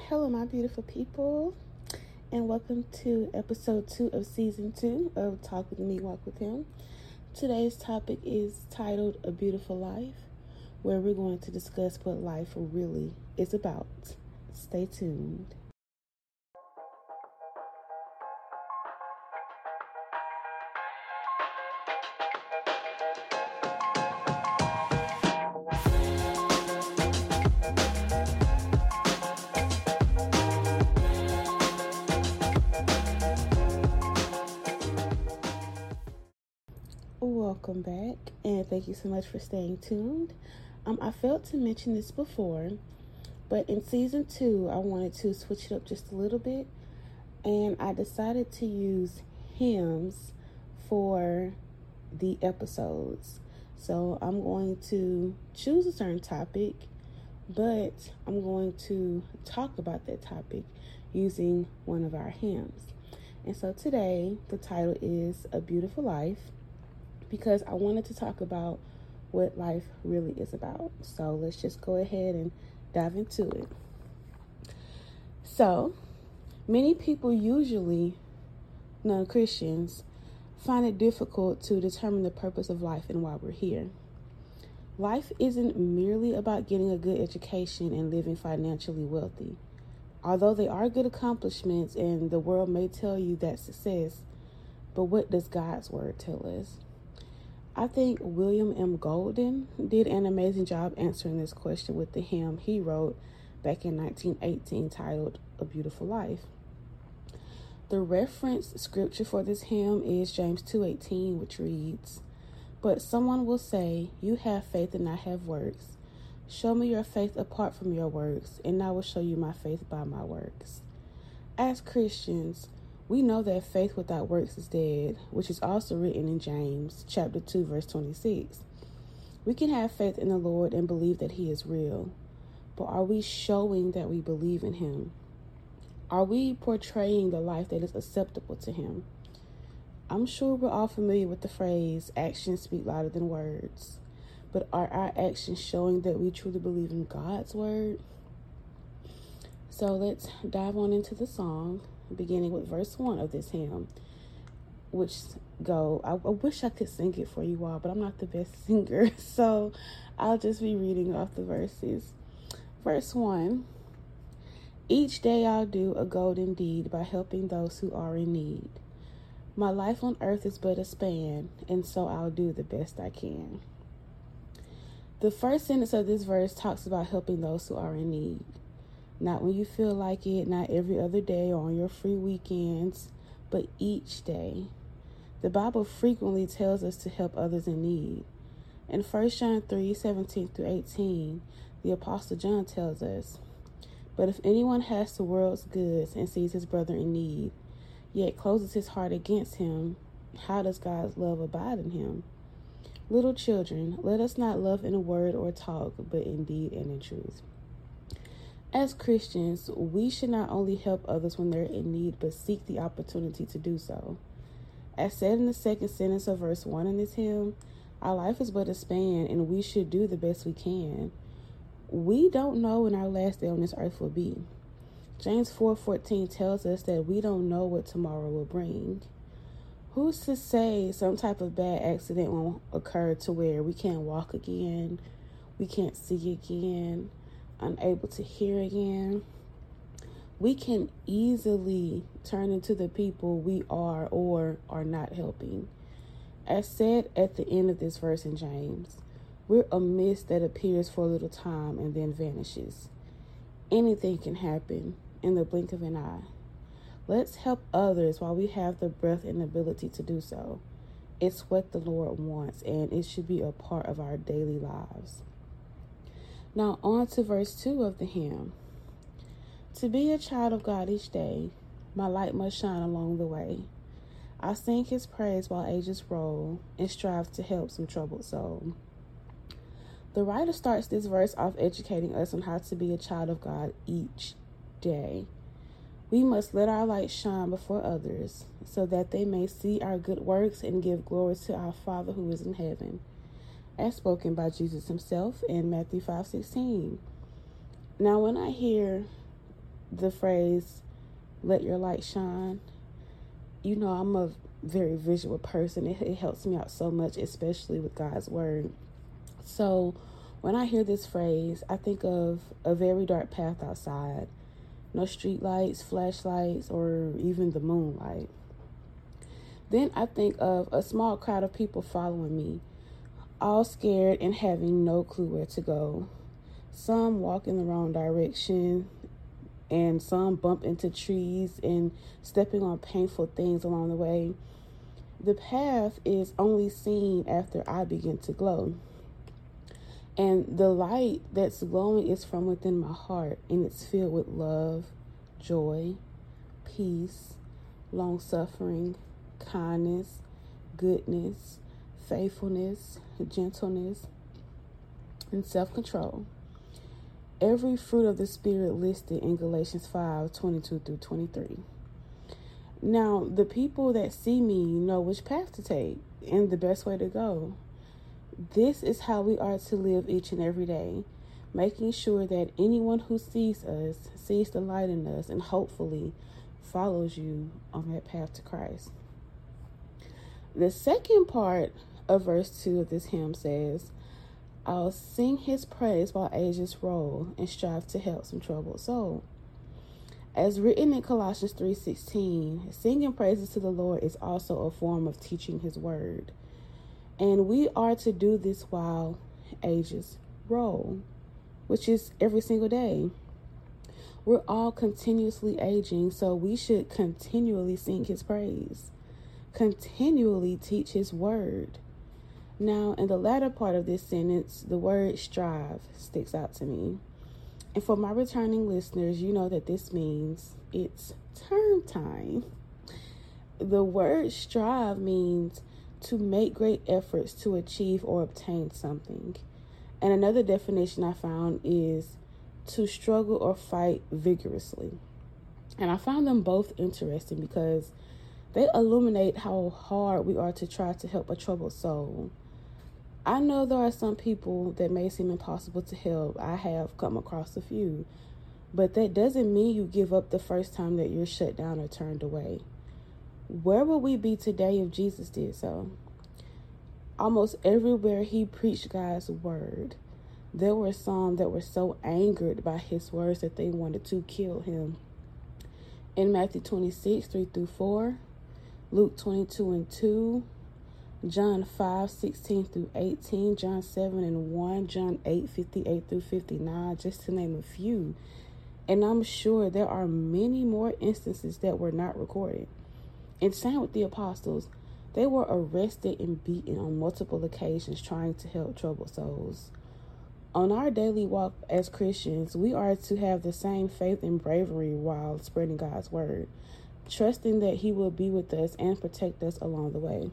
Hello, my beautiful people, and welcome to episode 2 of season 2 of Talk With Me, Walk With Him. Today's topic is titled A Beautiful Life, where we're going to discuss what life really is about. Stay tuned. Welcome back, and thank you so much for staying tuned. I failed to mention this before, but in season 2, I wanted to switch it up just a little bit, and I decided to use hymns for the episodes. So I'm going to choose a certain topic, but I'm going to talk about that topic using one of our hymns. And so today, the title is A Beautiful Life, because I wanted to talk about what life really is about. So let's just go ahead and dive into it. So, many people, usually non-Christians, find it difficult to determine the purpose of life and why we're here. Life isn't merely about getting a good education and living financially wealthy. Although they are good accomplishments and the world may tell you that's success, but what does God's word tell us? I think William M. Golden did an amazing job answering this question with the hymn he wrote back in 1918 titled A Beautiful Life. The reference scripture for this hymn is James 2:18, which reads, "But someone will say, 'You have faith and I have works. Show me your faith apart from your works, and I will show you my faith by my works.'" As Christians, we know that faith without works is dead, which is also written in James chapter 2, verse 26. We can have faith in the Lord and believe that he is real, but are we showing that we believe in him? Are we portraying the life that is acceptable to him? I'm sure we're all familiar with the phrase, actions speak louder than words, but are our actions showing that we truly believe in God's word? So let's dive on into the song, beginning with verse 1 of this hymn, which I wish I could sing it for you all, but I'm not the best singer, so I'll just be reading off the verses. Verse 1, "Each day I'll do a golden deed by helping those who are in need. My life on earth is but a span, and so I'll do the best I can." The first sentence of this verse talks about helping those who are in need. Not when you feel like it, not every other day or on your free weekends, but each day. The Bible frequently tells us to help others in need. In 1 John 3:17-18, the Apostle John tells us, "But if anyone has the world's goods and sees his brother in need, yet closes his heart against him, how does God's love abide in him? Little children, let us not love in word or talk, but in deed and in truth." As Christians, we should not only help others when they're in need, but seek the opportunity to do so. As said in the second sentence of verse 1 in this hymn, our life is but a span, and we should do the best we can. We don't know when our last day on this earth will be. James 4:14 tells us that we don't know what tomorrow will bring. Who's to say some type of bad accident won't occur to where we can't walk again, we can't see again, unable to hear again? We can easily turn into the people we are or are not helping. As said at the end of this verse in James, we're a mist that appears for a little time and then vanishes. Anything can happen in the blink of an eye. Let's help others while we have the breath and ability to do so. It's what the Lord wants, and it should be a part of our daily lives. Now on to verse 2 of the hymn. "To be a child of God each day, my light must shine along the way. I sing his praise while ages roll and strive to help some troubled soul." The writer starts this verse off educating us on how to be a child of God each day. We must let our light shine before others so that they may see our good works and give glory to our Father who is in heaven, as spoken by Jesus himself in Matthew 5:16. Now, when I hear the phrase, let your light shine, you know, I'm a very visual person. It helps me out so much, especially with God's word. So when I hear this phrase, I think of a very dark path outside. No street lights, flashlights, or even the moonlight. Then I think of a small crowd of people following me, all scared and having no clue where to go. Some walk in the wrong direction, and some bump into trees and stepping on painful things along the way. The path is only seen after I begin to glow. And the light that's glowing is from within my heart, and it's filled with love, joy, peace, long-suffering, kindness, goodness, faithfulness, gentleness, and self-control. Every fruit of the Spirit listed in Galatians 5:22-23. Now, the people that see me know which path to take and the best way to go. This is how we are to live each and every day, making sure that anyone who sees us sees the light in us and hopefully follows you on that path to Christ. The second part of verse 2 of this hymn says, I'll sing his praise while ages roll and strive to help some troubled soul. As written in Colossians 3:16, singing praises to the Lord is also a form of teaching his word. And we are to do this while ages roll, which is every single day. We're all continuously aging, so we should continually sing his praise, continually teach his word. Now, in the latter part of this sentence, the word strive sticks out to me. And for my returning listeners, you know that this means it's term time. The word strive means to make great efforts to achieve or obtain something. And another definition I found is to struggle or fight vigorously. And I found them both interesting because they illuminate how hard we are to try to help a troubled soul. I know there are some people that may seem impossible to help. I have come across a few. But that doesn't mean you give up the first time that you're shut down or turned away. Where would we be today if Jesus did so? Almost everywhere he preached God's word, there were some that were so angered by his words that they wanted to kill him. In Matthew 26:3-4, Luke 22:2, John 5:16-18, John 7:1, John 8:58-59, just to name a few. And I'm sure there are many more instances that were not recorded. And same with the apostles. They were arrested and beaten on multiple occasions trying to help troubled souls. On our daily walk as Christians, we are to have the same faith and bravery while spreading God's word, trusting that he will be with us and protect us along the way.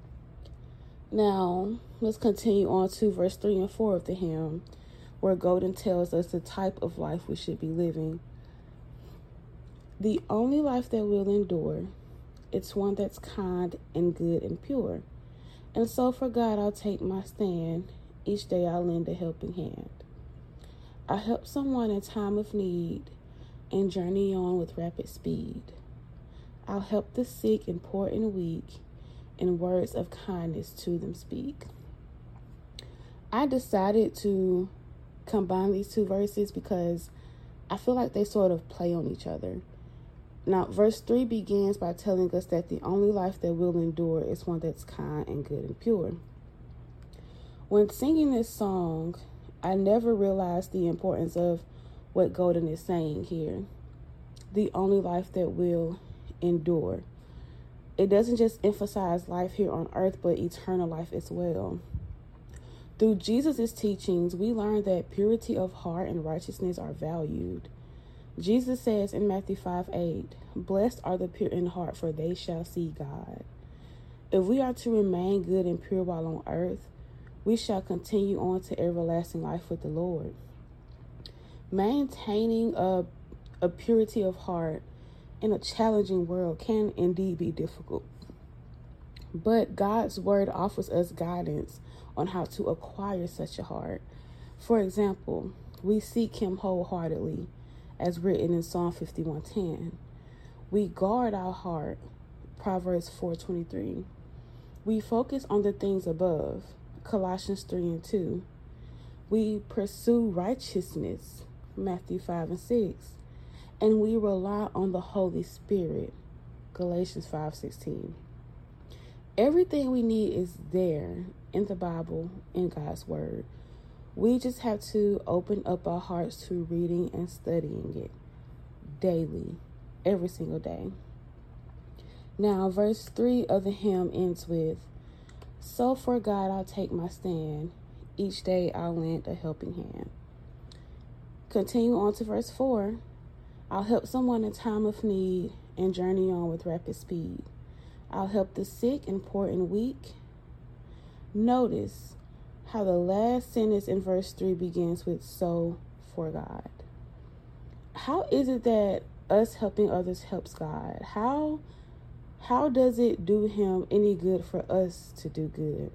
Now, let's continue on to verse 3 and 4 of the hymn, where Golden tells us the type of life we should be living. The only life that will endure, it's one that's kind and good and pure. And so for God, I'll take my stand. Each day I'll lend a helping hand. I help someone in time of need and journey on with rapid speed. I'll help the sick and poor and weak, and words of kindness to them speak. I decided to combine these two verses because I feel like they sort of play on each other. Now, verse 3 begins by telling us that the only life that will endure is one that's kind and good and pure. When singing this song, I never realized the importance of what Golden is saying here. The only life that will endure. It doesn't just emphasize life here on earth, but eternal life as well. Through Jesus' teachings, we learn that purity of heart and righteousness are valued. Jesus says in Matthew 5:8, "Blessed are the pure in heart, for they shall see God." If we are to remain good and pure while on earth, we shall continue on to everlasting life with the Lord. Maintaining a purity of heart in a challenging world can indeed be difficult. But God's word offers us guidance on how to acquire such a heart. For example, we seek him wholeheartedly, as written in Psalm 51:10. We guard our heart, Proverbs 4:23. We focus on the things above, Colossians 3:2. We pursue righteousness, Matthew 5:6. And we rely on the Holy Spirit, Galatians 5:16. Everything we need is there in the Bible, in God's Word. We just have to open up our hearts to reading and studying it daily, every single day. Now, verse 3 of the hymn ends with, "So for God I'll take my stand, each day I'll lend a helping hand." Continue on to verse 4. "I'll help someone in time of need and journey on with rapid speed. I'll help the sick and poor and weak." Notice how the last sentence in verse 3 begins with "so for God." How is it that us helping others helps God? How does it do him any good for us to do good?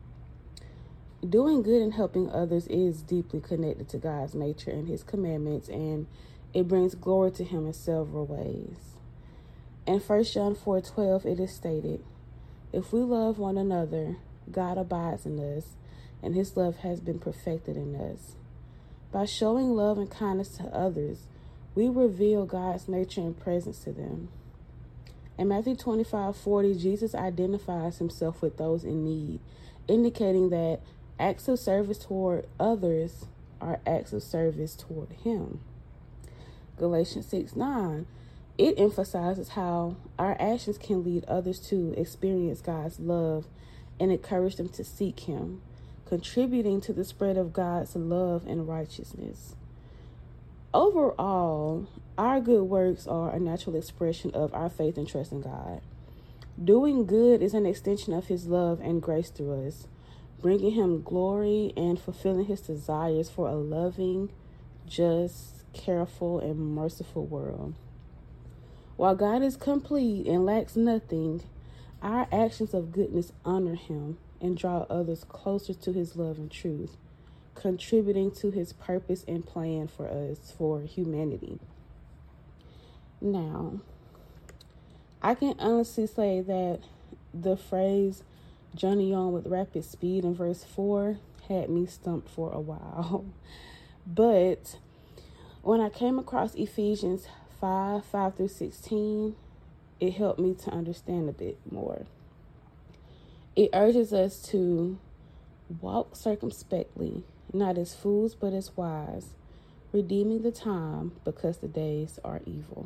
Doing good and helping others is deeply connected to God's nature and his commandments, and it brings glory to him in several ways. In 1 John 4:12, it is stated, "If we love one another, God abides in us, and his love has been perfected in us." By showing love and kindness to others, we reveal God's nature and presence to them. In Matthew 25:40, Jesus identifies himself with those in need, indicating that acts of service toward others are acts of service toward him. Galatians 6:9, it emphasizes how our actions can lead others to experience God's love and encourage them to seek him, contributing to the spread of God's love and righteousness. Overall, our good works are a natural expression of our faith and trust in God. Doing good is an extension of his love and grace through us, bringing him glory and fulfilling his desires for a loving, just, careful, and merciful world. While God is complete and lacks nothing, our actions of goodness honor him and draw others closer to his love and truth, contributing to his purpose and plan for us, for humanity. Now, I can honestly say that the phrase "journey on with rapid speed" in verse 4 had me stumped for a while. But when I came across Ephesians 5 through 16, it helped me to understand a bit more. It urges us to walk circumspectly, not as fools, but as wise, redeeming the time because the days are evil.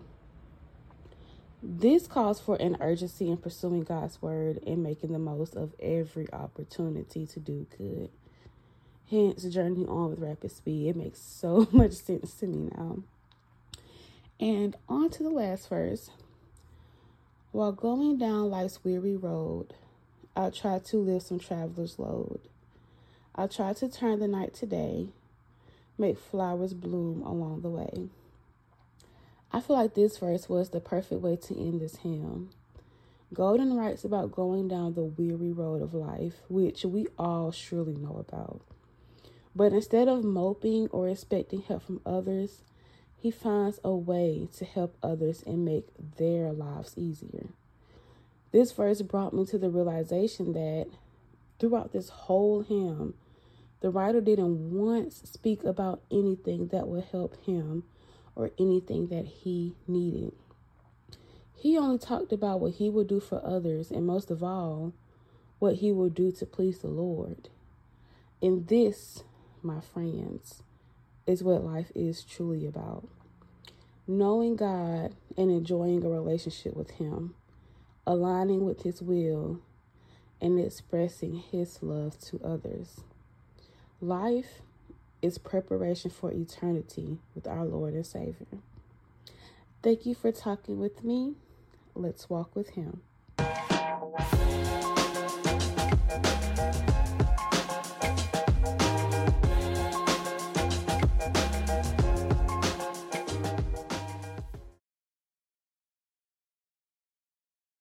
This calls for an urgency in pursuing God's word and making the most of every opportunity to do good. Hence, journeying on with rapid speed. It makes so much sense to me now. And on to the last verse. "While going down life's weary road, I'll try to lift some traveler's load. I'll try to turn the night to day, make flowers bloom along the way." I feel like this verse was the perfect way to end this hymn. Golden writes about going down the weary road of life, which we all surely know about. But instead of moping or expecting help from others, he finds a way to help others and make their lives easier. This verse brought me to the realization that throughout this whole hymn, the writer didn't once speak about anything that would help him or anything that he needed. He only talked about what he would do for others, and most of all, what he would do to please the Lord. And this, my friends, is what life is truly about. Knowing God and enjoying a relationship with him, aligning with his will, and expressing his love to others. Life is preparation for eternity with our Lord and Savior. Thank you for talking with me. Let's walk with him.